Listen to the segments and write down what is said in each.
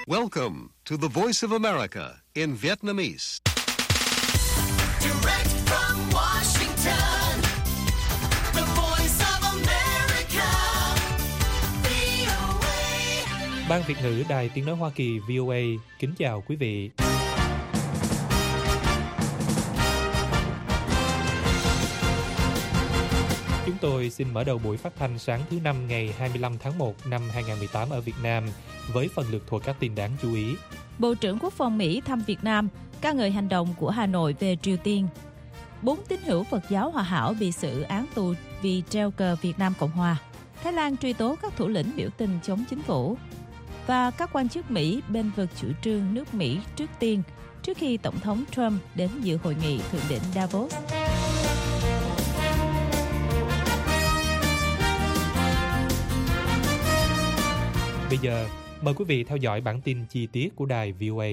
Welcome to the Voice of America in Vietnamese. Direct from Washington, the Voice of America, VOA. Ban Việt ngữ Đài Tiếng nói Hoa Kỳ VOA kính chào quý vị. Chúng tôi xin mở đầu buổi phát thanh sáng thứ Năm ngày 25 tháng 1 năm 2018 ở Việt Nam với phần lược thuộc các tin đáng chú ý. Bộ trưởng Quốc phòng Mỹ thăm Việt Nam, ca ngợi hành động của Hà Nội về Triều Tiên. 4 tín hữu Phật giáo Hòa Hảo bị xử án tù vì treo cờ Việt Nam Cộng Hòa. Thái Lan truy tố các thủ lĩnh biểu tình chống chính phủ. Và các quan chức Mỹ bênh vực chủ trương nước Mỹ trước tiên trước khi Tổng thống Trump đến dự hội nghị thượng đỉnh Davos. Bây giờ, mời quý vị theo dõi bản tin chi tiết của đài VOA.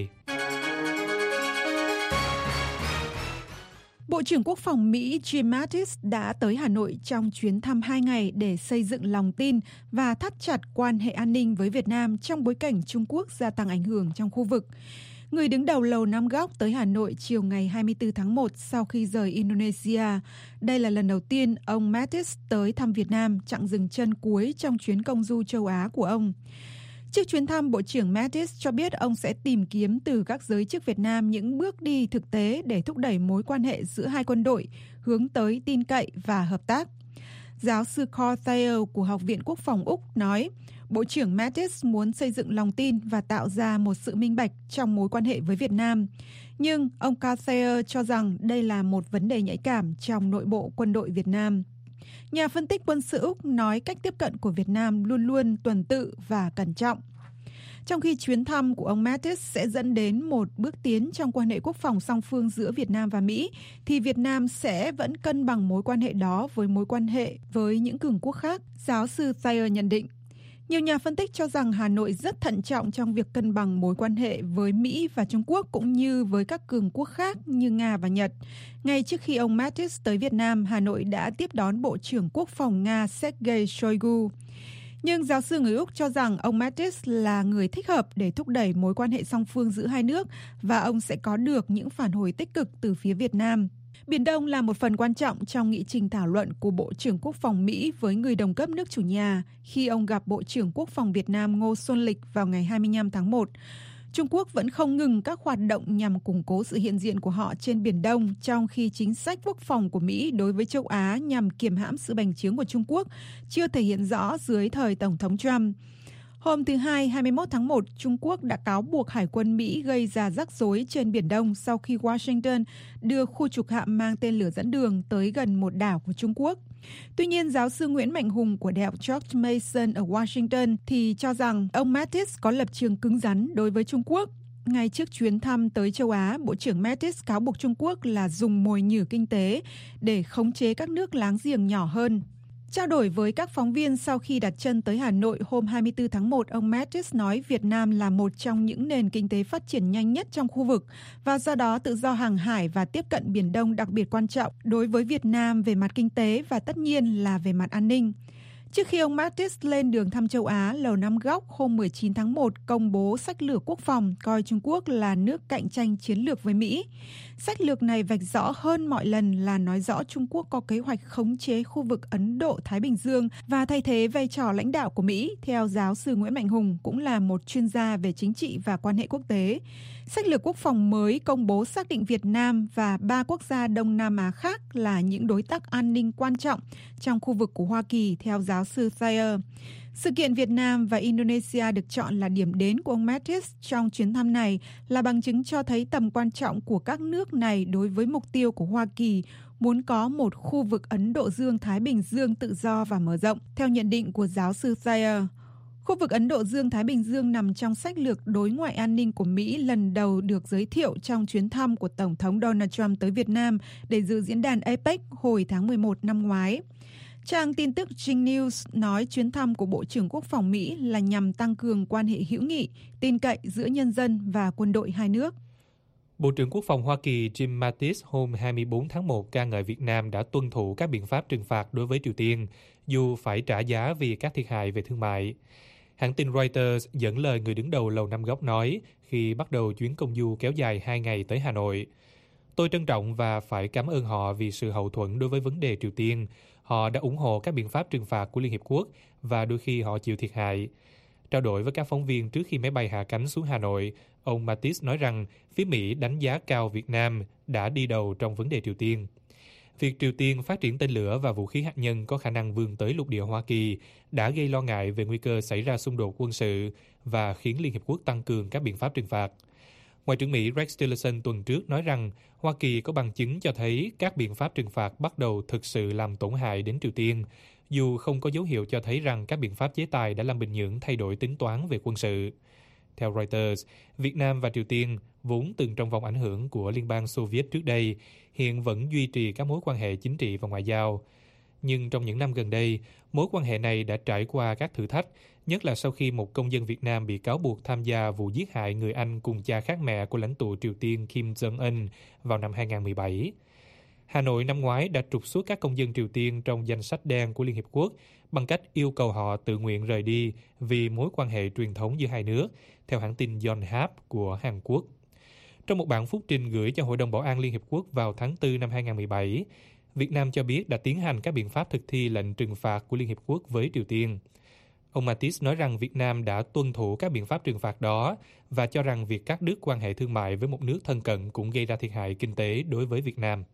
Bộ trưởng Quốc phòng Mỹ Jim Mattis đã tới Hà Nội trong chuyến thăm 2 ngày để xây dựng lòng tin và thắt chặt quan hệ an ninh với Việt Nam trong bối cảnh Trung Quốc gia tăng ảnh hưởng trong khu vực. Người đứng đầu Lầu Năm Góc tới Hà Nội chiều ngày 24 tháng 1 sau khi rời Indonesia. Đây là lần đầu tiên ông Mattis tới thăm Việt Nam, chặng dừng chân cuối trong chuyến công du châu Á của ông. Trước chuyến thăm, Bộ trưởng Mattis cho biết ông sẽ tìm kiếm từ các giới chức Việt Nam những bước đi thực tế để thúc đẩy mối quan hệ giữa hai quân đội, hướng tới tin cậy và hợp tác. Giáo sư Carl Thayer của Học viện Quốc phòng Úc nói, Bộ trưởng Mattis muốn xây dựng lòng tin và tạo ra một sự minh bạch trong mối quan hệ với Việt Nam. Nhưng ông Carl Thayer cho rằng đây là một vấn đề nhạy cảm trong nội bộ quân đội Việt Nam. Nhà phân tích quân sự Úc nói cách tiếp cận của Việt Nam luôn luôn tuần tự và cẩn trọng. Trong khi chuyến thăm của ông Mattis sẽ dẫn đến một bước tiến trong quan hệ quốc phòng song phương giữa Việt Nam và Mỹ, thì Việt Nam sẽ vẫn cân bằng mối quan hệ đó với mối quan hệ với những cường quốc khác, giáo sư Thayer nhận định. Nhiều nhà phân tích cho rằng Hà Nội rất thận trọng trong việc cân bằng mối quan hệ với Mỹ và Trung Quốc cũng như với các cường quốc khác như Nga và Nhật. Ngay trước khi ông Mattis tới Việt Nam, Hà Nội đã tiếp đón Bộ trưởng Quốc phòng Nga Sergei Shoigu. Nhưng giáo sư người Úc cho rằng ông Mattis là người thích hợp để thúc đẩy mối quan hệ song phương giữa hai nước và ông sẽ có được những phản hồi tích cực từ phía Việt Nam. Biển Đông là một phần quan trọng trong nghị trình thảo luận của Bộ trưởng Quốc phòng Mỹ với người đồng cấp nước chủ nhà khi ông gặp Bộ trưởng Quốc phòng Việt Nam Ngô Xuân Lịch vào ngày 25 tháng 1. Trung Quốc vẫn không ngừng các hoạt động nhằm củng cố sự hiện diện của họ trên Biển Đông, trong khi chính sách quốc phòng của Mỹ đối với châu Á nhằm kiềm hãm sự bành trướng của Trung Quốc chưa thể hiện rõ dưới thời Tổng thống Trump. Hôm thứ Hai, 21 tháng 1, Trung Quốc đã cáo buộc Hải quân Mỹ gây ra rắc rối trên Biển Đông sau khi Washington đưa khu trục hạm mang tên lửa dẫn đường tới gần một đảo của Trung Quốc. Tuy nhiên, giáo sư Nguyễn Mạnh Hùng của Đại học George Mason ở Washington thì cho rằng ông Mattis có lập trường cứng rắn đối với Trung Quốc. Ngay trước chuyến thăm tới châu Á, Bộ trưởng Mattis cáo buộc Trung Quốc là dùng mồi nhử kinh tế để khống chế các nước láng giềng nhỏ hơn. Trao đổi với các phóng viên sau khi đặt chân tới Hà Nội hôm 24 tháng 1, ông Mattis nói Việt Nam là một trong những nền kinh tế phát triển nhanh nhất trong khu vực và do đó tự do hàng hải và tiếp cận Biển Đông đặc biệt quan trọng đối với Việt Nam về mặt kinh tế và tất nhiên là về mặt an ninh. Trước khi ông Mattis lên đường thăm châu Á, Lầu Năm Góc hôm 19 tháng 1 công bố sách lược quốc phòng coi Trung Quốc là nước cạnh tranh chiến lược với Mỹ. Sách lược này vạch rõ hơn mọi lần là nói rõ Trung Quốc có kế hoạch khống chế khu vực Ấn Độ-Thái Bình Dương và thay thế vai trò lãnh đạo của Mỹ, theo giáo sư Nguyễn Mạnh Hùng, cũng là một chuyên gia về chính trị và quan hệ quốc tế. Sách lược quốc phòng mới công bố xác định Việt Nam và 3 quốc gia Đông Nam Á khác là những đối tác an ninh quan trọng trong khu vực của Hoa Kỳ, theo giáo sư Thayer. Sự kiện Việt Nam và Indonesia được chọn là điểm đến của ông Mattis trong chuyến thăm này là bằng chứng cho thấy tầm quan trọng của các nước này đối với mục tiêu của Hoa Kỳ muốn có một khu vực Ấn Độ Dương-Thái Bình Dương tự do và mở rộng. Theo nhận định của giáo sư Thayer, khu vực Ấn Độ Dương-Thái Bình Dương nằm trong sách lược đối ngoại an ninh của Mỹ lần đầu được giới thiệu trong chuyến thăm của Tổng thống Donald Trump tới Việt Nam để dự diễn đàn APEC hồi tháng 11 năm ngoái. Trang tin tức Jing News nói chuyến thăm của Bộ trưởng Quốc phòng Mỹ là nhằm tăng cường quan hệ hữu nghị, tin cậy giữa nhân dân và quân đội hai nước. Bộ trưởng Quốc phòng Hoa Kỳ Jim Mattis hôm 24 tháng 1 ca ngợi Việt Nam đã tuân thủ các biện pháp trừng phạt đối với Triều Tiên, dù phải trả giá vì các thiệt hại về thương mại. Hãng tin Reuters dẫn lời người đứng đầu Lầu Năm Góc nói khi bắt đầu chuyến công du kéo dài 2 ngày tới Hà Nội. Tôi trân trọng và phải cảm ơn họ vì sự hậu thuẫn đối với vấn đề Triều Tiên. Họ đã ủng hộ các biện pháp trừng phạt của Liên Hiệp Quốc và đôi khi họ chịu thiệt hại. Trao đổi với các phóng viên trước khi máy bay hạ cánh xuống Hà Nội, ông Mattis nói rằng phía Mỹ đánh giá cao Việt Nam đã đi đầu trong vấn đề Triều Tiên. Việc Triều Tiên phát triển tên lửa và vũ khí hạt nhân có khả năng vươn tới lục địa Hoa Kỳ đã gây lo ngại về nguy cơ xảy ra xung đột quân sự và khiến Liên Hiệp Quốc tăng cường các biện pháp trừng phạt. Ngoại trưởng Mỹ Rex Tillerson tuần trước nói rằng Hoa Kỳ có bằng chứng cho thấy các biện pháp trừng phạt bắt đầu thực sự làm tổn hại đến Triều Tiên, dù không có dấu hiệu cho thấy rằng các biện pháp chế tài đã làm Bình Nhưỡng thay đổi tính toán về quân sự. Theo Reuters, Việt Nam và Triều Tiên, vốn từng trong vòng ảnh hưởng của Liên bang Xô Viết trước đây, hiện vẫn duy trì các mối quan hệ chính trị và ngoại giao. Nhưng trong những năm gần đây, mối quan hệ này đã trải qua các thử thách, nhất là sau khi một công dân Việt Nam bị cáo buộc tham gia vụ giết hại người anh cùng cha khác mẹ của lãnh tụ Triều Tiên Kim Jong-un vào năm 2017. Hà Nội năm ngoái đã trục xuất các công dân Triều Tiên trong danh sách đen của Liên Hiệp Quốc bằng cách yêu cầu họ tự nguyện rời đi vì mối quan hệ truyền thống giữa hai nước, theo hãng tin Yonhap của Hàn Quốc. Trong một bản phúc trình gửi cho Hội đồng Bảo an Liên Hiệp Quốc vào tháng 4 năm 2017, Việt Nam cho biết đã tiến hành các biện pháp thực thi lệnh trừng phạt của Liên Hiệp Quốc với Triều Tiên. Ông Mattis nói rằng Việt Nam đã tuân thủ các biện pháp trừng phạt đó và cho rằng việc cắt đứt quan hệ thương mại với một nước thân cận cũng gây ra thiệt hại kinh tế đối với Việt Nam.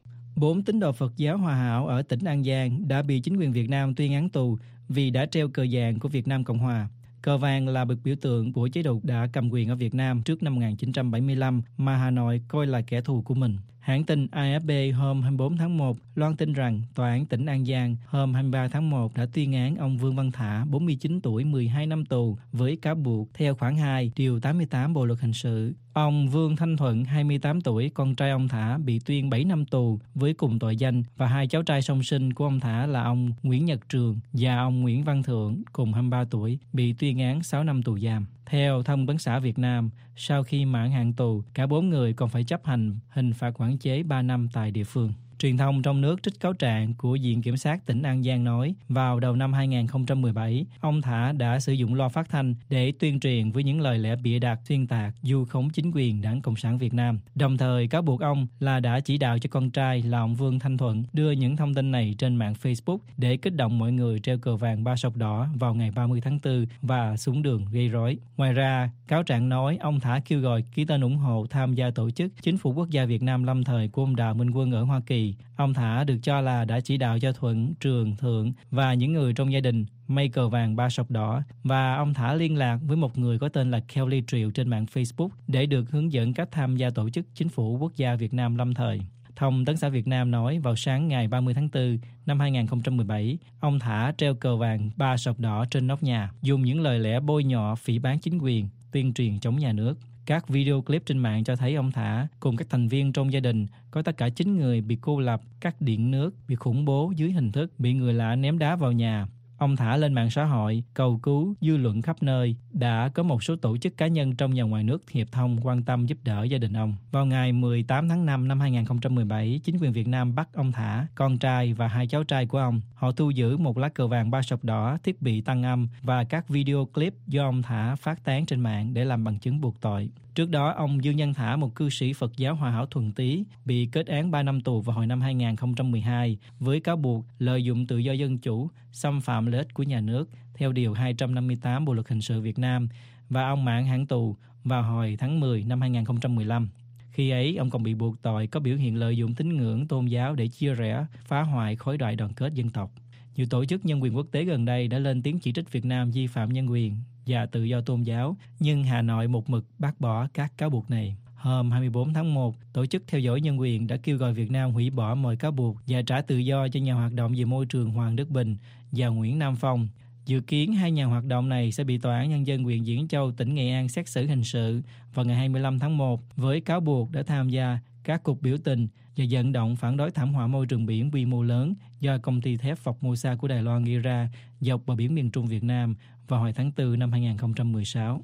4 tín đồ Phật giáo Hòa Hảo ở tỉnh An Giang đã bị chính quyền Việt Nam tuyên án tù vì đã treo cờ vàng của Việt Nam Cộng Hòa. Cờ vàng là biểu tượng của chế độ đã cầm quyền ở Việt Nam trước năm 1975 mà Hà Nội coi là kẻ thù của mình. Hãng tin AFP hôm 24 tháng 1 loan tin rằng Tòa án tỉnh An Giang hôm 23 tháng 1 đã tuyên án ông Vương Văn Thả, 49 tuổi, 12 năm tù với cáo buộc theo khoản 2, điều 88 Bộ luật hình sự. Ông Vương Thanh Thuận, 28 tuổi, con trai ông Thả bị tuyên 7 năm tù với cùng tội danh và hai cháu trai song sinh của ông Thả là ông Nguyễn Nhật Trường và ông Nguyễn Văn Thượng cùng 23 tuổi bị tuyên án 6 năm tù giam. Theo Thông tấn xã Việt Nam, sau khi mãn hạn tù, cả 4 người còn phải chấp hành hình phạt quản chế 3 năm tại địa phương. Truyền thông trong nước trích cáo trạng của Viện Kiểm sát tỉnh An Giang nói, vào đầu năm 2017, ông Thả đã sử dụng loa phát thanh để tuyên truyền với những lời lẽ bịa đặt, xuyên tạc, vu khống chính quyền Đảng Cộng sản Việt Nam. Đồng thời cáo buộc ông là đã chỉ đạo cho con trai là ông Vương Thanh Thuận đưa những thông tin này trên mạng Facebook để kích động mọi người treo cờ vàng 3 sọc đỏ vào ngày 30 tháng 4 và xuống đường gây rối. Ngoài ra, cáo trạng nói ông Thả kêu gọi ký tên ủng hộ tham gia tổ chức Chính phủ Quốc gia Việt Nam lâm thời của ông Đào Minh Quân ở Hoa Kỳ. Ông Thả được cho là đã chỉ đạo cho Thuận, Trường, Thượng và những người trong gia đình may cờ vàng 3 sọc đỏ, và ông Thả liên lạc với một người có tên là Kelly Triều trên mạng Facebook để được hướng dẫn cách tham gia tổ chức Chính phủ Quốc gia Việt Nam lâm thời. Thông tấn xã Việt Nam nói vào sáng ngày 30 tháng 4 năm 2017, ông Thả treo cờ vàng 3 sọc đỏ trên nóc nhà, dùng những lời lẽ bôi nhọ, phỉ báng chính quyền, tuyên truyền chống nhà nước. Các video clip trên mạng cho thấy ông Thả cùng các thành viên trong gia đình có tất cả 9 người bị cô lập, cắt điện nước, bị khủng bố dưới hình thức bị người lạ ném đá vào nhà. Ông Thả lên mạng xã hội cầu cứu dư luận khắp nơi. Đã có một số tổ chức cá nhân trong và ngoài nước hiệp thông quan tâm giúp đỡ gia đình ông. Vào ngày 18 tháng 5 năm 2017, chính quyền Việt Nam bắt ông Thả, con trai và hai cháu trai của ông. Họ thu giữ một lá cờ vàng 3 sọc đỏ, thiết bị tăng âm và các video clip do ông Thả phát tán trên mạng để làm bằng chứng buộc tội. Trước đó, ông Dương Nhân Thả, một cư sĩ Phật giáo Hòa Hảo Thuận Tý, bị kết án 3 năm tù vào hồi năm 2012 với cáo buộc lợi dụng tự do dân chủ, xâm phạm lợi ích của nhà nước theo điều 258 Bộ luật hình sự Việt Nam, và ông mãn hạn tù vào hồi tháng 10 năm 2015. Khi ấy, ông còn bị buộc tội có biểu hiện lợi dụng tín ngưỡng tôn giáo để chia rẽ, phá hoại khối đại đoàn kết dân tộc. Nhiều tổ chức nhân quyền quốc tế gần đây đã lên tiếng chỉ trích Việt Nam vi phạm nhân quyền và tự do tôn giáo, nhưng Hà Nội một mực bác bỏ các cáo buộc này. Hôm 24 tháng 1, Tổ chức Theo dõi Nhân quyền đã kêu gọi Việt Nam hủy bỏ mọi cáo buộc và trả tự do cho nhà hoạt động về môi trường Hoàng Đức Bình và Nguyễn Nam Phong. Dự kiến hai nhà hoạt động này sẽ bị Tòa án Nhân dân huyện Diễn Châu, tỉnh Nghệ An xét xử hình sự vào ngày 25 tháng 1 với cáo buộc đã tham gia các cuộc biểu tình và vận động phản đối thảm họa môi trường biển quy mô lớn do công ty thép Formosa của Đài Loan gây ra dọc bờ biển miền Trung Việt Nam vào hồi tháng 4 năm 2016.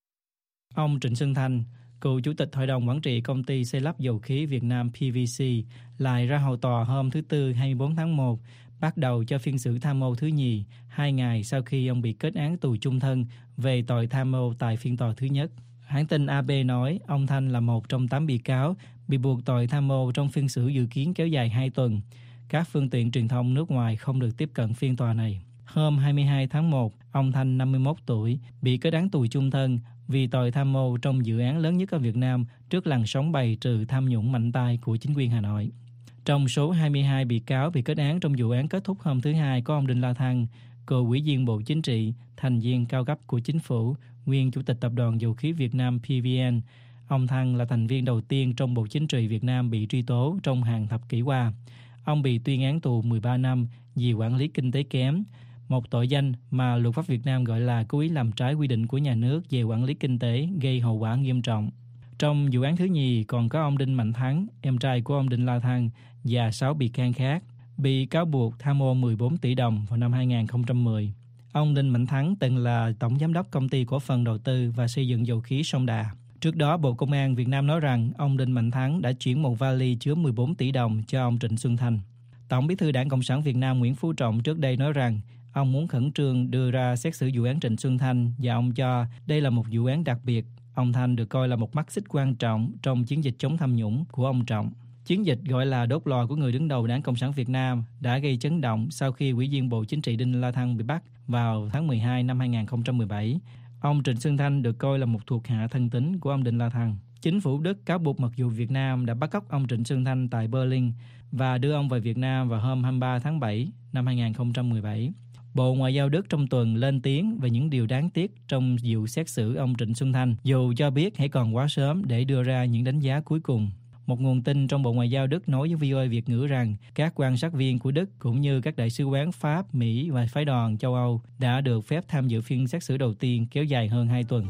Ông Trịnh Xuân Thanh, cựu Chủ tịch Hội đồng Quản trị Công ty Xây lắp Dầu khí Việt Nam PVC, lại ra hầu tòa hôm thứ Tư 24 tháng 1 bắt đầu cho phiên xử tham mô thứ nhì 2 ngày sau khi ông bị kết án tù chung thân về tội tham mô tại phiên tòa thứ nhất. Hãng tin AP nói ông Thanh là một trong 8 bị cáo bị buộc tội tham mô trong phiên xử dự kiến kéo dài 2 tuần. Các phương tiện truyền thông nước ngoài không được tiếp cận phiên tòa này. Hôm 22 tháng 1, ông Thanh 51 tuổi bị kết án tù chung thân vì tội tham mô trong dự án lớn nhất ở Việt Nam trước làn sóng bày trừ tham nhũng mạnh tay của chính quyền Hà Nội. Trong số 22 bị cáo bị kết án trong vụ án kết thúc hôm thứ Hai có ông Đinh La Thăng, cựu Ủy viên Bộ Chính trị, thành viên cao cấp của chính phủ, nguyên Chủ tịch Tập đoàn Dầu khí Việt Nam PVN. Ông Thăng là thành viên đầu tiên trong Bộ Chính trị Việt Nam bị truy tố trong hàng thập kỷ qua. Ông bị tuyên án tù 13 năm vì quản lý kinh tế kém, một tội danh mà luật pháp Việt Nam gọi là cố ý làm trái quy định của nhà nước về quản lý kinh tế gây hậu quả nghiêm trọng. Trong vụ án thứ nhì còn có ông Đinh Mạnh Thắng, em trai của ông Đinh La Thăng, và 6 bị can khác bị cáo buộc tham ô 14 tỷ đồng vào năm 2010. Ông Đinh Mạnh Thắng từng là tổng giám đốc công ty cổ phần đầu tư và xây dựng dầu khí Sông Đà. Trước đó, Bộ Công an Việt Nam nói rằng ông Đinh Mạnh Thắng đã chuyển một vali chứa 14 tỷ đồng cho ông Trịnh Xuân Thanh. Tổng bí thư Đảng Cộng sản Việt Nam Nguyễn Phú Trọng trước đây nói rằng ông muốn khẩn trương đưa ra xét xử vụ án Trịnh Xuân Thanh và ông cho đây là một vụ án đặc biệt. Ông Thanh được coi là một mắt xích quan trọng trong chiến dịch chống tham nhũng của ông Trọng. Chiến dịch gọi là đốt lò của người đứng đầu Đảng Cộng sản Việt Nam đã gây chấn động sau khi Ủy viên Bộ Chính trị Đinh La Thăng bị bắt vào tháng 12 năm 2017. Ông Trịnh Xuân Thanh được coi là một thuộc hạ thân tín của ông Đinh La Thăng. Chính phủ Đức cáo buộc mặc dù Việt Nam đã bắt cóc ông Trịnh Xuân Thanh tại Berlin và đưa ông về Việt Nam vào hôm 23 tháng 7 năm 2017. Bộ Ngoại giao Đức trong tuần lên tiếng về những điều đáng tiếc trong vụ xét xử ông Trịnh Xuân Thanh, dù cho biết hãy còn quá sớm để đưa ra những đánh giá cuối cùng. Một nguồn tin trong Bộ Ngoại giao Đức nói với VOA Việt ngữ rằng các quan sát viên của Đức cũng như các đại sứ quán Pháp, Mỹ và phái đoàn châu Âu đã được phép tham dự phiên xét xử đầu tiên kéo dài hơn 2 tuần.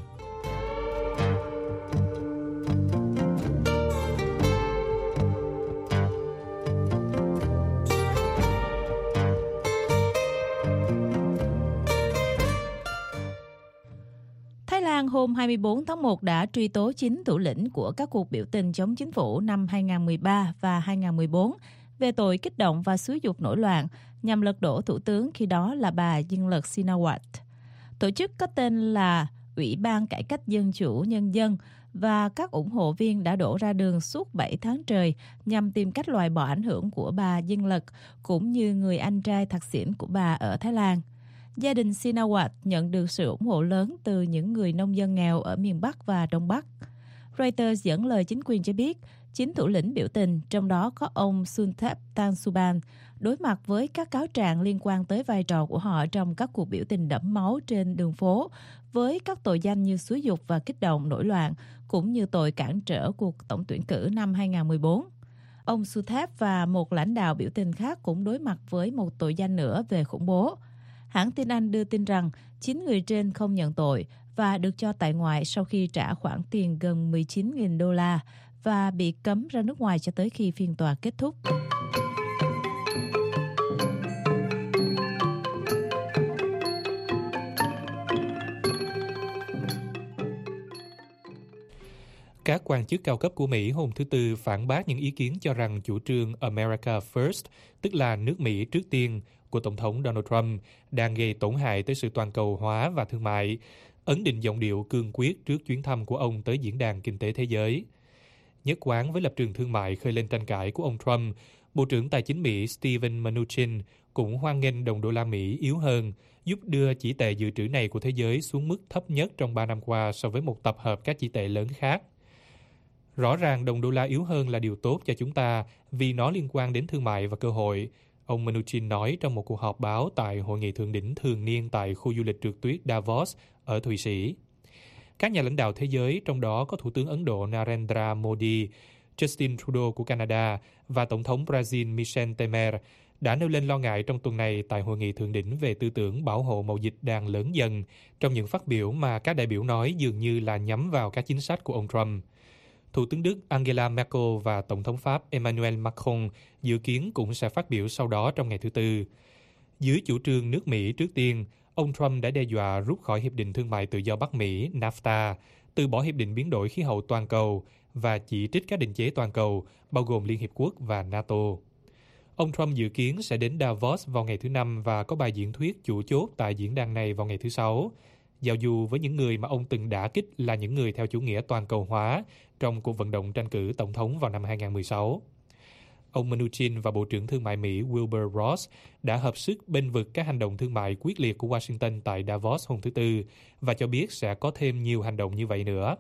Hôm 24 tháng 1 đã truy tố 9 thủ lĩnh của các cuộc biểu tình chống chính phủ năm 2013 và 2014 về tội kích động và xúi giục nổi loạn nhằm lật đổ thủ tướng khi đó là bà Yingluck Shinawatra. Tổ chức có tên là Ủy ban Cải cách Dân chủ Nhân dân và các ủng hộ viên đã đổ ra đường suốt 7 tháng trời nhằm tìm cách loại bỏ ảnh hưởng của bà Yingluck cũng như người anh trai thạc xỉn của bà ở Thái Lan. Gia đình Shinawatra nhận được sự ủng hộ lớn từ những người nông dân nghèo ở miền Bắc và Đông Bắc. Reuters dẫn lời chính quyền cho biết, 9 thủ lĩnh biểu tình, trong đó có ông Sunthep Tangsuban, đối mặt với các cáo trạng liên quan tới vai trò của họ trong các cuộc biểu tình đẫm máu trên đường phố, với các tội danh như xúi giục và kích động nổi loạn, cũng như tội cản trở cuộc tổng tuyển cử năm 2014. Ông Sunthep và một lãnh đạo biểu tình khác cũng đối mặt với một tội danh nữa về khủng bố. Hãng tin Anh đưa tin rằng 9 người trên không nhận tội và được cho tại ngoại sau khi trả khoản tiền gần 19.000 đô la và bị cấm ra nước ngoài cho tới khi phiên tòa kết thúc. Các quan chức cao cấp của Mỹ hôm thứ Tư phản bác những ý kiến cho rằng chủ trương America First, tức là nước Mỹ trước tiên, của Tổng thống Donald Trump đang gây tổn hại tới sự toàn cầu hóa và thương mại, ấn định giọng điệu cương quyết trước chuyến thăm của ông tới Diễn đàn Kinh tế Thế giới. Nhất quán với lập trường thương mại khơi lên tranh cãi của ông Trump, Bộ trưởng Tài chính Mỹ Steven Mnuchin cũng hoan nghênh đồng đô la Mỹ yếu hơn, giúp đưa chỉ tệ dự trữ này của thế giới xuống mức thấp nhất trong 3 năm qua so với một tập hợp các chỉ tệ lớn khác. Rõ ràng đồng đô la yếu hơn là điều tốt cho chúng ta vì nó liên quan đến thương mại và cơ hội, ông Mnuchin nói trong một cuộc họp báo tại Hội nghị thượng đỉnh thường niên tại khu du lịch trượt tuyết Davos ở Thụy Sĩ. Các nhà lãnh đạo thế giới, trong đó có Thủ tướng Ấn Độ Narendra Modi, Justin Trudeau của Canada và Tổng thống Brazil Michel Temer, đã nêu lên lo ngại trong tuần này tại Hội nghị thượng đỉnh về tư tưởng bảo hộ mậu dịch đang lớn dần, trong những phát biểu mà các đại biểu nói dường như là nhắm vào các chính sách của ông Trump. Thủ tướng Đức Angela Merkel và Tổng thống Pháp Emmanuel Macron dự kiến cũng sẽ phát biểu sau đó trong ngày thứ Tư. Dưới chủ trương nước Mỹ trước tiên, ông Trump đã đe dọa rút khỏi Hiệp định Thương mại Tự do Bắc Mỹ NAFTA, từ bỏ Hiệp định Biến đổi Khí hậu toàn cầu và chỉ trích các định chế toàn cầu, bao gồm Liên Hiệp Quốc và NATO. Ông Trump dự kiến sẽ đến Davos vào ngày thứ Năm và có bài diễn thuyết chủ chốt tại diễn đàn này vào ngày thứ Sáu. Giao du với những người mà ông từng đả kích là những người theo chủ nghĩa toàn cầu hóa trong cuộc vận động tranh cử tổng thống vào năm 2016. Ông Mnuchin và Bộ trưởng Thương mại Mỹ Wilbur Ross đã hợp sức bênh vực các hành động thương mại quyết liệt của Washington tại Davos hôm thứ Tư và cho biết sẽ có thêm nhiều hành động như vậy nữa.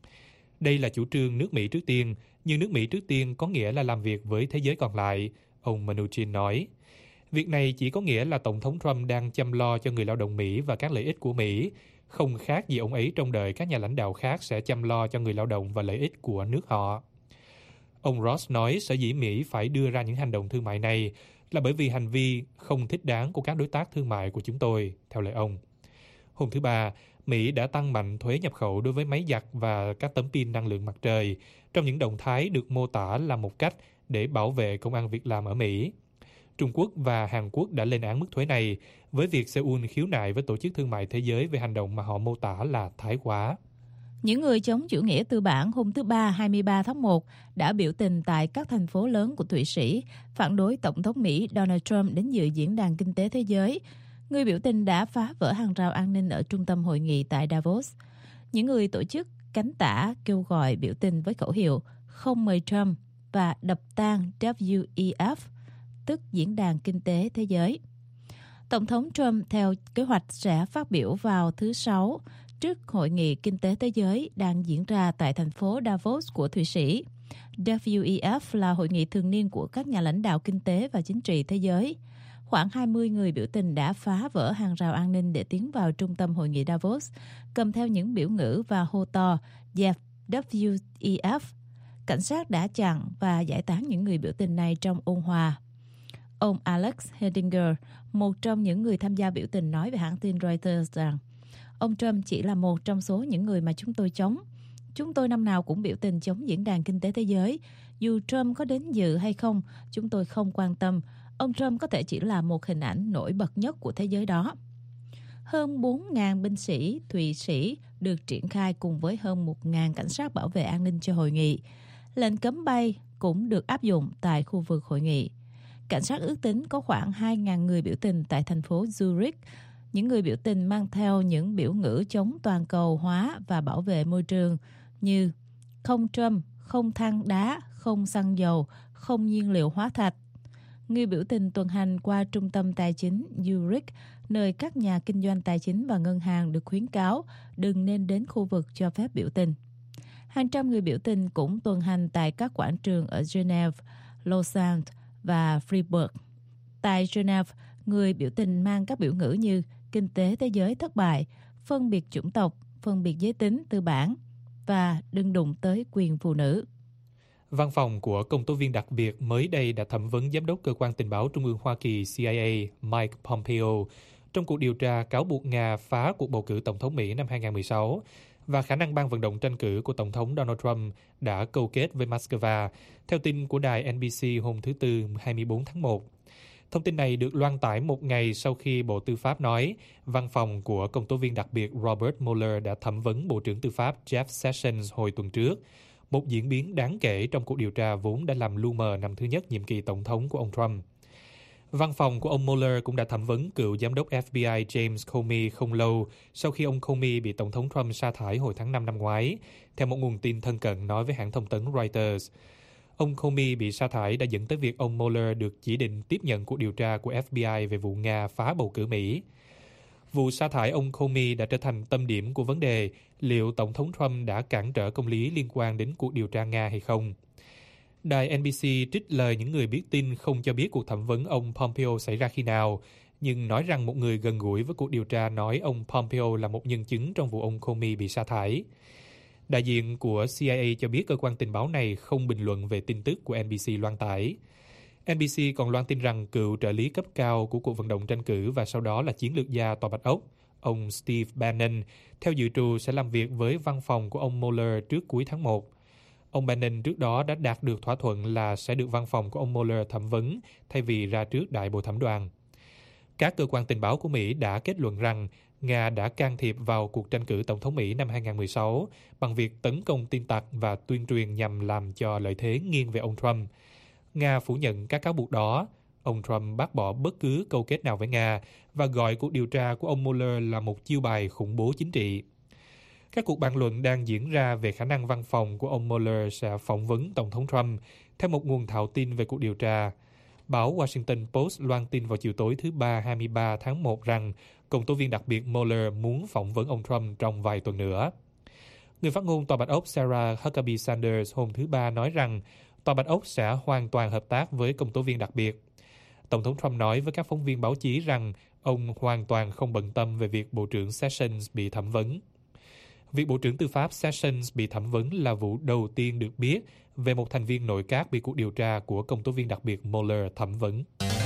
Đây là chủ trương nước Mỹ trước tiên, nhưng nước Mỹ trước tiên có nghĩa là làm việc với thế giới còn lại, ông Mnuchin nói. Việc này chỉ có nghĩa là Tổng thống Trump đang chăm lo cho người lao động Mỹ và các lợi ích của Mỹ, không khác gì ông ấy trông đợi các nhà lãnh đạo khác sẽ chăm lo cho người lao động và lợi ích của nước họ. Ông Ross nói sở dĩ Mỹ phải đưa ra những hành động thương mại này là bởi vì hành vi không thích đáng của các đối tác thương mại của chúng tôi, theo lời ông. Hôm thứ Ba, Mỹ đã tăng mạnh thuế nhập khẩu đối với máy giặt và các tấm pin năng lượng mặt trời, trong những động thái được mô tả là một cách để bảo vệ công ăn việc làm ở Mỹ. Trung Quốc và Hàn Quốc đã lên án mức thuế này, với việc Seoul khiếu nại với Tổ chức Thương mại Thế giới về hành động mà họ mô tả là thái quá. Những người chống chủ nghĩa tư bản hôm thứ Ba 23 tháng 1 đã biểu tình tại các thành phố lớn của Thụy Sĩ, phản đối Tổng thống Mỹ Donald Trump đến dự Diễn đàn Kinh tế Thế giới. Người biểu tình đã phá vỡ hàng rào an ninh ở trung tâm hội nghị tại Davos. Những người tổ chức cánh tả kêu gọi biểu tình với khẩu hiệu không mời Trump và đập tan WEF, tức Diễn đàn Kinh tế Thế giới. Tổng thống Trump theo kế hoạch sẽ phát biểu vào thứ Sáu trước Hội nghị Kinh tế Thế giới đang diễn ra tại thành phố Davos của Thụy Sĩ. WEF là hội nghị thường niên của các nhà lãnh đạo kinh tế và chính trị thế giới. Khoảng 20 người biểu tình đã phá vỡ hàng rào an ninh để tiến vào trung tâm hội nghị Davos, cầm theo những biểu ngữ và hô to dẹp WEF. Cảnh sát đã chặn và giải tán những người biểu tình này trong ôn hòa. Ông Alex Hedinger, một trong những người tham gia biểu tình, nói về hãng tin Reuters rằng ông Trump chỉ là một trong số những người mà chúng tôi chống. Chúng tôi năm nào cũng biểu tình chống Diễn đàn Kinh tế Thế giới. Dù Trump có đến dự hay không, chúng tôi không quan tâm. Ông Trump có thể chỉ là một hình ảnh nổi bật nhất của thế giới đó. Hơn 4.000 binh sĩ Thụy Sĩ được triển khai cùng với hơn 1.000 cảnh sát bảo vệ an ninh cho hội nghị. Lệnh cấm bay cũng được áp dụng tại khu vực hội nghị. Cảnh sát ước tính có khoảng 2.000 người biểu tình tại thành phố Zurich. Những người biểu tình mang theo những biểu ngữ chống toàn cầu hóa và bảo vệ môi trường như không Trump, không than đá, không xăng dầu, không nhiên liệu hóa thạch. Người biểu tình tuần hành qua trung tâm tài chính Zurich, nơi các nhà kinh doanh tài chính và ngân hàng được khuyến cáo đừng nên đến khu vực cho phép biểu tình. Hàng trăm người biểu tình cũng tuần hành tại các quảng trường ở Geneva, Lausanne và Fribourg. Tại Geneva, người biểu tình mang các biểu ngữ như kinh tế thế giới thất bại, phân biệt chủng tộc, phân biệt giới tính tư bản và đừng đụng tới quyền phụ nữ. Văn phòng của công tố viên đặc biệt mới đây đã thẩm vấn giám đốc cơ quan tình báo Trung ương Hoa Kỳ CIA Mike Pompeo trong cuộc điều tra cáo buộc Nga phá cuộc bầu cử tổng thống Mỹ năm 2016 và khả năng ban vận động tranh cử của Tổng thống Donald Trump đã câu kết với Moscow, theo tin của đài NBC hôm thứ Tư 24 tháng 1. Thông tin này được loan tải một ngày sau khi Bộ Tư pháp nói văn phòng của công tố viên đặc biệt Robert Mueller đã thẩm vấn Bộ trưởng Tư pháp Jeff Sessions hồi tuần trước, một diễn biến đáng kể trong cuộc điều tra vốn đã làm lu mờ năm thứ nhất nhiệm kỳ tổng thống của ông Trump. Văn phòng của ông Mueller cũng đã thẩm vấn cựu giám đốc FBI James Comey không lâu sau khi ông Comey bị Tổng thống Trump sa thải hồi tháng 5 năm ngoái, theo một nguồn tin thân cận nói với hãng thông tấn Reuters. Ông Comey bị sa thải đã dẫn tới việc ông Mueller được chỉ định tiếp nhận cuộc điều tra của FBI về vụ Nga phá bầu cử Mỹ. Vụ sa thải ông Comey đã trở thành tâm điểm của vấn đề liệu Tổng thống Trump đã cản trở công lý liên quan đến cuộc điều tra Nga hay không. Đài NBC trích lời những người biết tin không cho biết cuộc thẩm vấn ông Pompeo xảy ra khi nào, nhưng nói rằng một người gần gũi với cuộc điều tra nói ông Pompeo là một nhân chứng trong vụ ông Comey bị sa thải. Đại diện của CIA cho biết cơ quan tình báo này không bình luận về tin tức của NBC loan tải. NBC còn loan tin rằng cựu trợ lý cấp cao của cuộc vận động tranh cử và sau đó là chiến lược gia Tòa Bạch Ốc, ông Steve Bannon, theo dự trù sẽ làm việc với văn phòng của ông Mueller trước cuối tháng 1. Ông Bannon trước đó đã đạt được thỏa thuận là sẽ được văn phòng của ông Mueller thẩm vấn thay vì ra trước đại bồi thẩm đoàn. Các cơ quan tình báo của Mỹ đã kết luận rằng Nga đã can thiệp vào cuộc tranh cử tổng thống Mỹ năm 2016 bằng việc tấn công tin tặc và tuyên truyền nhằm làm cho lợi thế nghiêng về ông Trump. Nga phủ nhận các cáo buộc đó, ông Trump bác bỏ bất cứ câu kết nào với Nga và gọi cuộc điều tra của ông Mueller là một chiêu bài khủng bố chính trị. Các cuộc bàn luận đang diễn ra về khả năng văn phòng của ông Mueller sẽ phỏng vấn Tổng thống Trump, theo một nguồn thạo tin về cuộc điều tra. Báo Washington Post loan tin vào chiều tối thứ Ba 23 tháng 1 rằng công tố viên đặc biệt Mueller muốn phỏng vấn ông Trump trong vài tuần nữa. Người phát ngôn Tòa Bạch Ốc Sarah Huckabee Sanders hôm thứ Ba nói rằng Tòa Bạch Ốc sẽ hoàn toàn hợp tác với công tố viên đặc biệt. Tổng thống Trump nói với các phóng viên báo chí rằng ông hoàn toàn không bận tâm về việc Bộ trưởng Sessions bị thẩm vấn. Việc Bộ trưởng Tư pháp Sessions bị thẩm vấn là vụ đầu tiên được biết về một thành viên nội các bị cuộc điều tra của công tố viên đặc biệt Mueller thẩm vấn.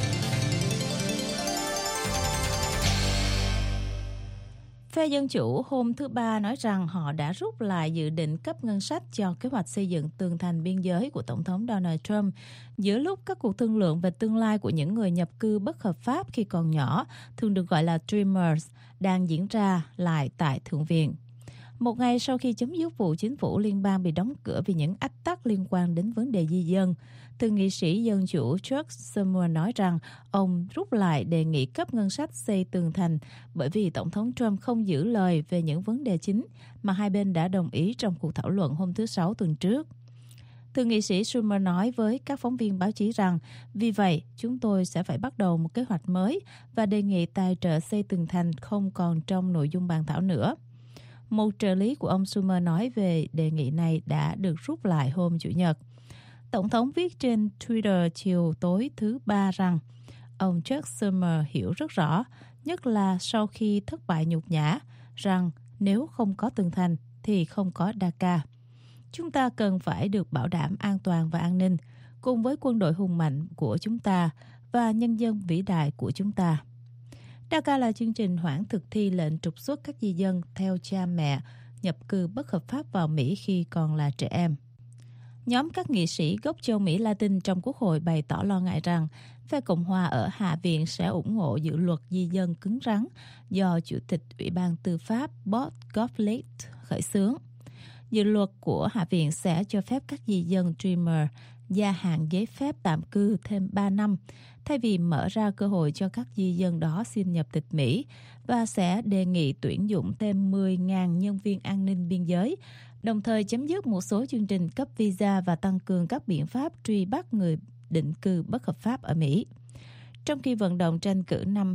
Phe Dân Chủ hôm thứ Ba nói rằng họ đã rút lại dự định cấp ngân sách cho kế hoạch xây dựng tường thành biên giới của Tổng thống Donald Trump, giữa lúc các cuộc thương lượng về tương lai của những người nhập cư bất hợp pháp khi còn nhỏ, thường được gọi là Dreamers, đang diễn ra lại tại Thượng viện. Một ngày sau khi chấm dứt vụ chính phủ liên bang bị đóng cửa vì những ách tắc liên quan đến vấn đề di dân, thượng nghị sĩ Dân Chủ Chuck Schumer nói rằng ông rút lại đề nghị cấp ngân sách xây tường thành bởi vì Tổng thống Trump không giữ lời về những vấn đề chính mà hai bên đã đồng ý trong cuộc thảo luận hôm thứ Sáu tuần trước. Thượng nghị sĩ Schumer nói với các phóng viên báo chí rằng vì vậy chúng tôi sẽ phải bắt đầu một kế hoạch mới và đề nghị tài trợ xây tường thành không còn trong nội dung bàn thảo nữa. Một trợ lý của ông Schumer nói về đề nghị này đã được rút lại hôm Chủ nhật. Tổng thống viết trên Twitter chiều tối thứ Ba rằng ông Chuck Schumer hiểu rất rõ, nhất là sau khi thất bại nhục nhã, rằng nếu không có tường thành thì không có DACA. Chúng ta cần phải được bảo đảm an toàn và an ninh, cùng với quân đội hùng mạnh của chúng ta và nhân dân vĩ đại của chúng ta. DACA là chương trình hoãn thực thi lệnh trục xuất các di dân theo cha mẹ nhập cư bất hợp pháp vào Mỹ khi còn là trẻ em. Nhóm các nghị sĩ gốc châu Mỹ Latin trong Quốc hội bày tỏ lo ngại rằng phe Cộng hòa ở Hạ viện sẽ ủng hộ dự luật di dân cứng rắn do Chủ tịch Ủy ban Tư pháp Bob Gottlieb khởi xướng. Dự luật của Hạ viện sẽ cho phép các di dân Dreamer gia hạn giấy phép tạm cư thêm 3 năm, thay vì mở ra cơ hội cho các di dân đó xin nhập tịch Mỹ, và sẽ đề nghị tuyển dụng thêm 10.000 nhân viên an ninh biên giới, đồng thời chấm dứt một số chương trình cấp visa và tăng cường các biện pháp truy bắt người định cư bất hợp pháp ở Mỹ. Trong khi vận động tranh cử năm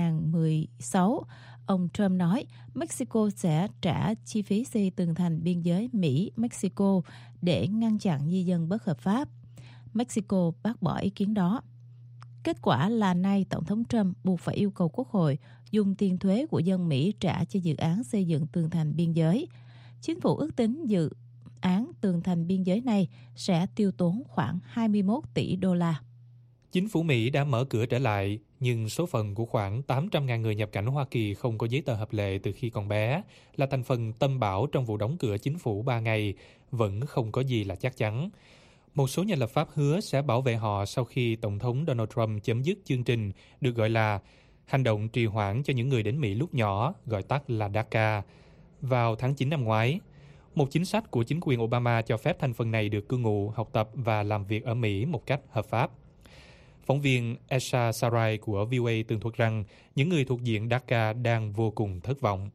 2016, ông Trump nói Mexico sẽ trả chi phí xây tường thành biên giới Mỹ-Mexico để ngăn chặn di dân bất hợp pháp. Mexico bác bỏ ý kiến đó. Kết quả là nay Tổng thống Trump buộc phải yêu cầu Quốc hội dùng tiền thuế của dân Mỹ trả cho dự án xây dựng tường thành biên giới. Chính phủ ước tính dự án tường thành biên giới này sẽ tiêu tốn khoảng 21 tỷ đô la. Chính phủ Mỹ đã mở cửa trở lại, nhưng số phận của khoảng 800.000 người nhập cảnh Hoa Kỳ không có giấy tờ hợp lệ từ khi còn bé, là thành phần tâm bão trong vụ đóng cửa chính phủ 3 ngày, vẫn không có gì là chắc chắn. Một số nhà lập pháp hứa sẽ bảo vệ họ sau khi Tổng thống Donald Trump chấm dứt chương trình được gọi là hành động trì hoãn cho những người đến Mỹ lúc nhỏ, gọi tắt là DACA, vào tháng 9 năm ngoái. Một chính sách của chính quyền Obama cho phép thành phần này được cư ngụ, học tập và làm việc ở Mỹ một cách hợp pháp. Phóng viên Esha Sarai của VOA tường thuật rằng những người thuộc diện DACA đang vô cùng thất vọng.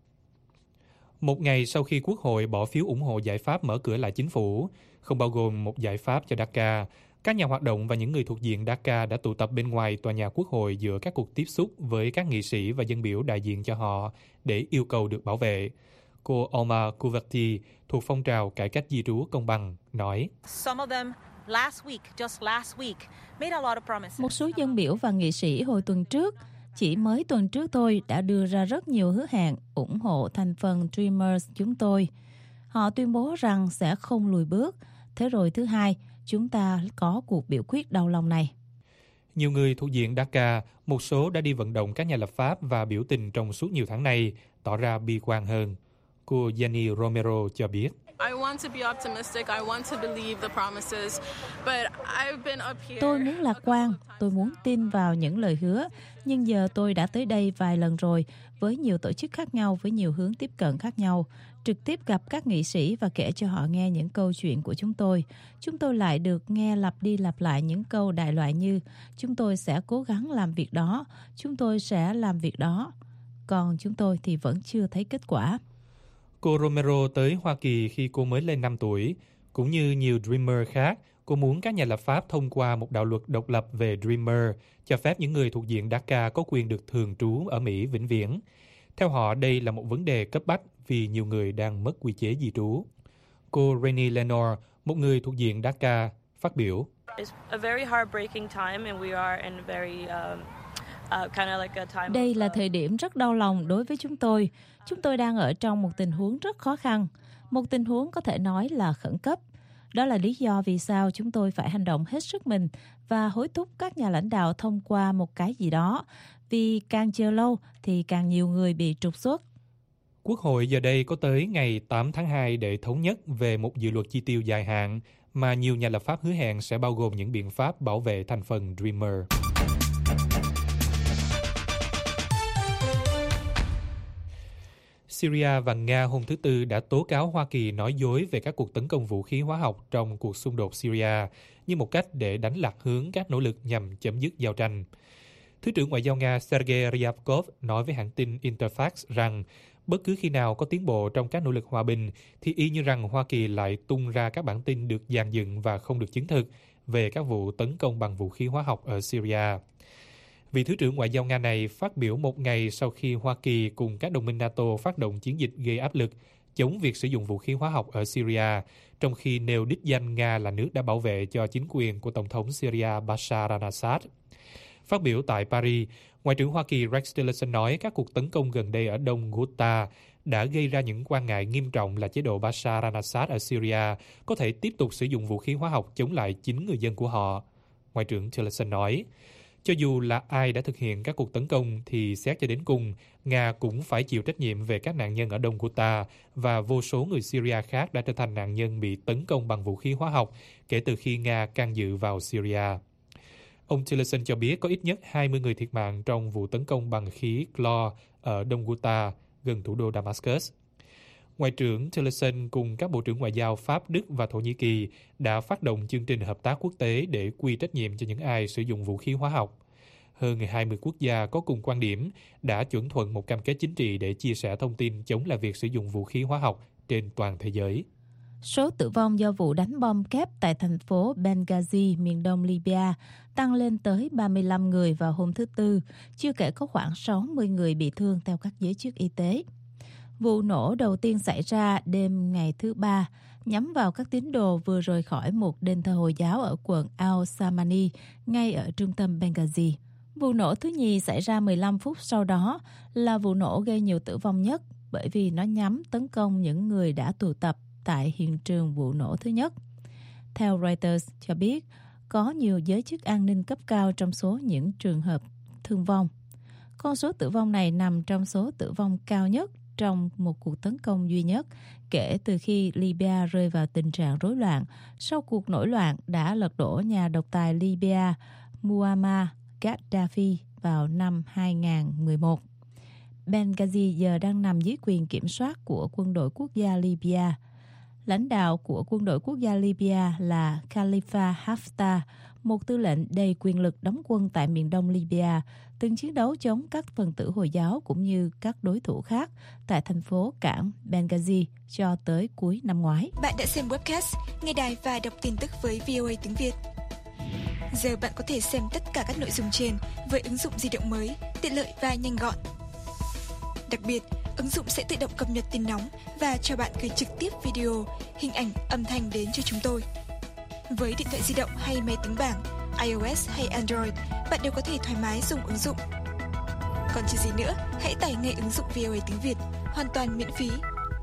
Một ngày sau khi Quốc hội bỏ phiếu ủng hộ giải pháp mở cửa lại chính phủ, không bao gồm một giải pháp cho DACA, các nhà hoạt động và những người thuộc diện DACA đã tụ tập bên ngoài tòa nhà Quốc hội giữa các cuộc tiếp xúc với các nghị sĩ và dân biểu đại diện cho họ để yêu cầu được bảo vệ. Cô Omar Kuverti thuộc phong trào cải cách di trú công bằng nói: Một số dân biểu và nghị sĩ hồi tuần trước, chỉ mới tuần trước thôi, đã đưa ra rất nhiều hứa hẹn ủng hộ thành phần Dreamers chúng tôi. Họ tuyên bố rằng sẽ không lùi bước. Thế rồi thứ Hai, chúng ta có cuộc biểu quyết đau lòng này. Nhiều người thuộc diện DACA, một số đã đi vận động các nhà lập pháp và biểu tình trong suốt nhiều tháng nay, tỏ ra bi quan hơn. Cô Jenny Romero cho biết: want to be optimistic. I want to believe the promises. But I've been up here. Tôi muốn lạc quan, tôi muốn tin vào những lời hứa. Nhưng giờ tôi đã tới đây vài lần rồi, với nhiều tổ chức khác nhau, với nhiều hướng tiếp cận khác nhau. Trực tiếp gặp các nghị sĩ và kể cho họ nghe những câu chuyện của chúng tôi. Chúng tôi lại được nghe lặp đi lặp lại những câu đại loại như chúng tôi sẽ cố gắng làm việc đó, chúng tôi sẽ làm việc đó. Còn chúng tôi thì vẫn chưa thấy kết quả. Cô Romero tới Hoa Kỳ khi cô mới lên 5 tuổi. Cũng như nhiều Dreamer khác, cô muốn các nhà lập pháp thông qua một đạo luật độc lập về Dreamer, cho phép những người thuộc diện DACA có quyền được thường trú ở Mỹ vĩnh viễn. Theo họ, đây là một vấn đề cấp bách vì nhiều người đang mất quy chế di trú. Cô Rennie Lenore, một người thuộc diện DACA, phát biểu. Đây là thời điểm rất đau lòng đối với chúng tôi. Chúng tôi đang ở trong một tình huống rất khó khăn, một tình huống có thể nói là khẩn cấp. Đó là lý do vì sao chúng tôi phải hành động hết sức mình và hối thúc các nhà lãnh đạo thông qua một cái gì đó. Vì càng chờ lâu thì càng nhiều người bị trục xuất. Quốc hội giờ đây có tới ngày 8 tháng 2 để thống nhất về một dự luật chi tiêu dài hạn mà nhiều nhà lập pháp hứa hẹn sẽ bao gồm những biện pháp bảo vệ thành phần Dreamer. Syria và Nga hôm thứ Tư đã tố cáo Hoa Kỳ nói dối về các cuộc tấn công vũ khí hóa học trong cuộc xung đột Syria như một cách để đánh lạc hướng các nỗ lực nhằm chấm dứt giao tranh. Thứ trưởng Ngoại giao Nga Sergei Ryabkov nói với hãng tin Interfax rằng bất cứ khi nào có tiến bộ trong các nỗ lực hòa bình thì y như rằng Hoa Kỳ lại tung ra các bản tin được dàn dựng và không được chứng thực về các vụ tấn công bằng vũ khí hóa học ở Syria. Vị Thứ trưởng Ngoại giao Nga này phát biểu một ngày sau khi Hoa Kỳ cùng các đồng minh NATO phát động chiến dịch gây áp lực chống việc sử dụng vũ khí hóa học ở Syria, trong khi nêu đích danh Nga là nước đã bảo vệ cho chính quyền của Tổng thống Syria Bashar al-Assad. Phát biểu tại Paris, Ngoại trưởng Hoa Kỳ Rex Tillerson nói các cuộc tấn công gần đây ở Đông Ghouta đã gây ra những quan ngại nghiêm trọng là chế độ Bashar al-Assad ở Syria có thể tiếp tục sử dụng vũ khí hóa học chống lại chính người dân của họ. Ngoại trưởng Tillerson nói, cho dù là ai đã thực hiện các cuộc tấn công thì xét cho đến cùng, Nga cũng phải chịu trách nhiệm về các nạn nhân ở Đông Ghouta và vô số người Syria khác đã trở thành nạn nhân bị tấn công bằng vũ khí hóa học kể từ khi Nga can dự vào Syria. Ông Tillerson cho biết có ít nhất 20 người thiệt mạng trong vụ tấn công bằng khí clo ở Đông Ghouta, gần thủ đô Damascus. Ngoại trưởng Tillerson cùng các bộ trưởng ngoại giao Pháp, Đức và Thổ Nhĩ Kỳ đã phát động chương trình hợp tác quốc tế để quy trách nhiệm cho những ai sử dụng vũ khí hóa học. Hơn 20 quốc gia có cùng quan điểm đã chuẩn thuận một cam kết chính trị để chia sẻ thông tin chống lại việc sử dụng vũ khí hóa học trên toàn thế giới. Số tử vong do vụ đánh bom kép tại thành phố Benghazi, miền đông Libya, tăng lên tới 35 người vào hôm thứ Tư, chưa kể có khoảng 60 người bị thương theo các giới chức y tế. Vụ nổ đầu tiên xảy ra đêm ngày thứ Ba, nhắm vào các tín đồ vừa rời khỏi một đền thờ Hồi giáo ở quận Al-Samani, ngay ở trung tâm Benghazi. Vụ nổ thứ nhì xảy ra 15 phút sau đó là vụ nổ gây nhiều tử vong nhất bởi vì nó nhắm tấn công những người đã tụ tập tại hiện trường vụ nổ thứ nhất. Theo Reuters cho biết, có nhiều giới chức an ninh cấp cao trong số những trường hợp thương vong. Con số tử vong này nằm trong số tử vong cao nhất trong một cuộc tấn công duy nhất kể từ khi Libya rơi vào tình trạng rối loạn sau cuộc nổi loạn đã lật đổ nhà độc tài Libya Muammar Gaddafi vào năm 2011. Benghazi giờ đang nằm dưới quyền kiểm soát của quân đội quốc gia Libya. Lãnh đạo của quân đội quốc gia Libya là Khalifa Haftar, một tư lệnh đầy quyền lực đóng quân tại miền đông Libya, từng chiến đấu chống các phần tử Hồi giáo cũng như các đối thủ khác tại thành phố cảng Benghazi cho tới cuối năm ngoái. Bạn đã xem webcast, nghe đài và đọc tin tức với VOA tiếng Việt. Giờ bạn có thể xem tất cả các nội dung trên với ứng dụng di động mới, tiện lợi và nhanh gọn. Đặc biệt, ứng dụng sẽ tự động cập nhật tin nóng và cho bạn gửi trực tiếp video, hình ảnh, âm thanh đến cho chúng tôi. Với điện thoại di động hay máy tính bảng, iOS hay Android, bạn đều có thể thoải mái dùng ứng dụng. Còn chờ gì nữa, hãy tải ngay ứng dụng VOA tiếng Việt, hoàn toàn miễn phí.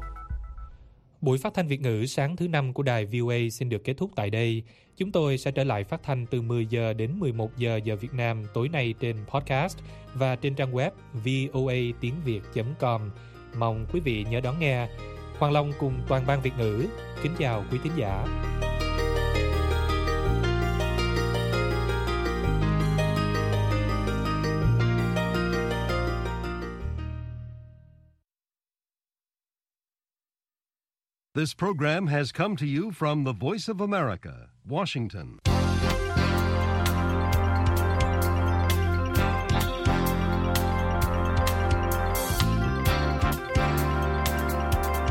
Buổi phát thanh Việt ngữ sáng thứ Năm của đài VOA xin được kết thúc tại đây. Chúng tôi sẽ trở lại phát thanh từ 10 giờ đến 11 giờ giờ Việt Nam tối nay trên podcast và trên trang web voatiengviet.com. Mong quý vị nhớ đón nghe. Hoàng Long cùng toàn ban Việt ngữ kính chào quý thính giả. This program has come to you from the Voice of America, Washington.